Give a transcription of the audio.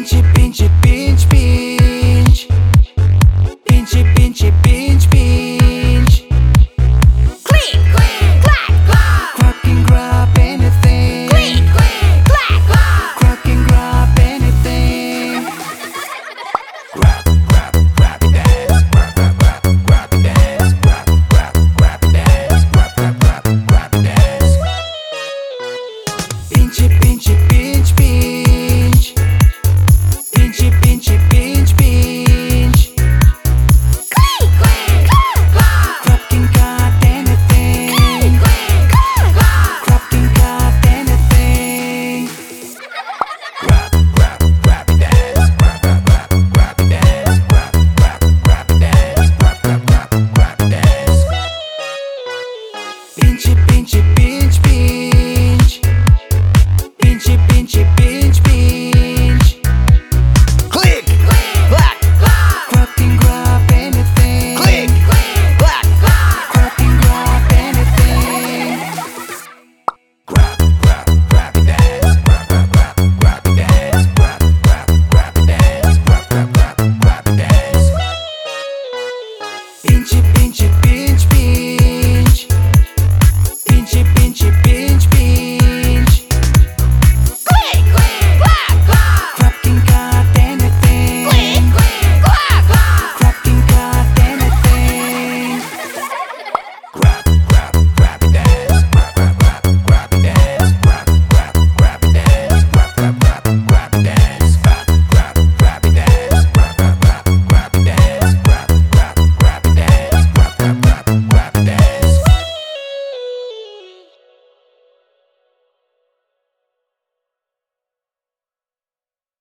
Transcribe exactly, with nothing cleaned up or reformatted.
Pinch, pinch, pinch, pinch. Pinch, pinch, pinch, pinch. Clean, clean, clack, clack. Crack and grab anything. Clean, clean, clack, clack. Crack and grab anything. Grab, grab, grab it dance. Grab, grab, grab, grab it dance. Grab, grab, grab it dance. Grab, grab, grab, grab it dance. Pinch, pinch, pinch.